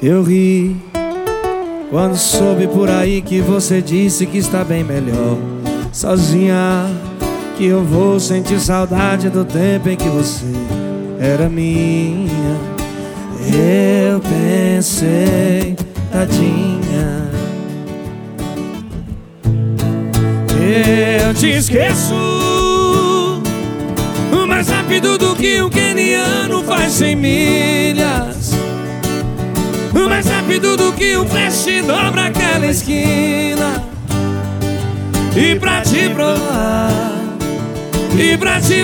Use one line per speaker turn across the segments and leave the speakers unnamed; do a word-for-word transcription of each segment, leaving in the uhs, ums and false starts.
Eu ri quando soube por aí que você disse que está bem melhor sozinha, que eu vou sentir saudade do tempo em que você era minha. Eu pensei, tadinha, eu te esqueço mais rápido do que um queniano faz cem milhas, mais rápido do que um flash dobra aquela esquina. E pra te provar, e pra te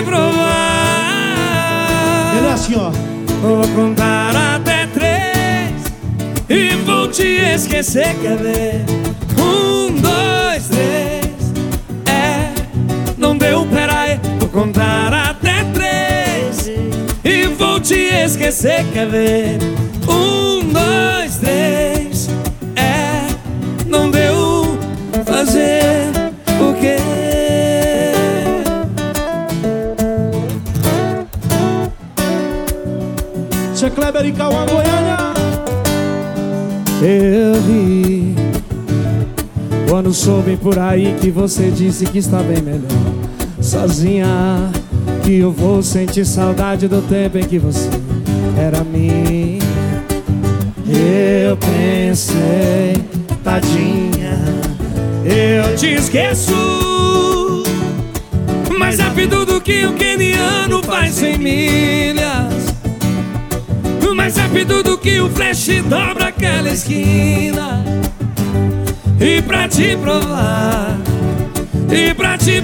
provar,
ele é assim, ó.
vou contar até três e vou te esquecer, quer ver? Um, dois, três. É, não deu, peraí. Vou contar até três e vou te esquecer, quer ver? Um, dois, três. É, não deu, fazer o quê?
Tia Kleber e Cauã, Goiânia.
Eu ri quando soube por aí que você disse que está bem melhor sozinha, que eu vou sentir saudade do tempo em que você era minha. Eu pensei, tadinha, eu te esqueço mais rápido do que um queniano faz cem milhas, mais rápido do que o flash dobra aquela esquina. E pra te provar, e pra te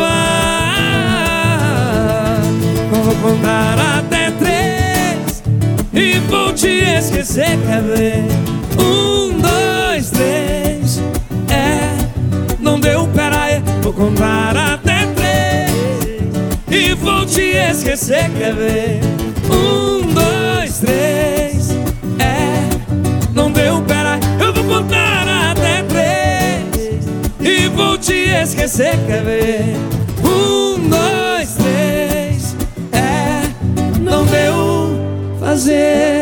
provar, vou contar até três e vou te esquecer, quer ver? Um, dois, três. É, não deu, peraí. Vou contar até três e vou te esquecer, quer ver? Um, dois, três. É, não deu, peraí. Eu vou contar até três e vou te esquecer, quer ver? Um, dois, três. É, não deu, fazer